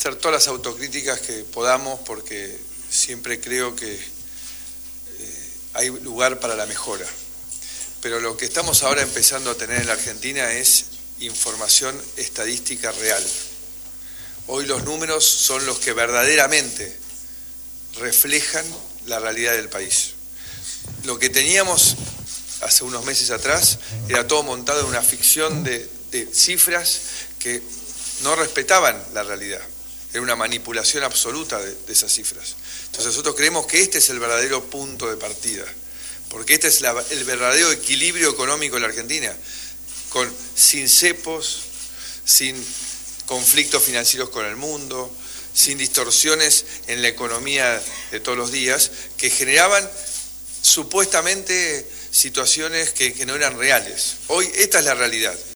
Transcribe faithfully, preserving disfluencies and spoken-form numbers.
hacer todas las autocríticas que podamos, porque siempre creo que eh, hay lugar para la mejora. Pero lo que estamos ahora empezando a tener en la Argentina es información estadística real. Hoy los números son los que verdaderamente reflejan la realidad del país. Lo que teníamos hace unos meses atrás era todo montado en una ficción de, de cifras que no respetaban la realidad. Era una manipulación absoluta de, de esas cifras. Entonces nosotros creemos que este es el verdadero punto de partida, porque este es la, el verdadero equilibrio económico en la Argentina, con, sin cepos, sin conflictos financieros con el mundo, sin distorsiones en la economía de todos los días, que generaban supuestamente situaciones que, que no eran reales. Hoy esta es la realidad.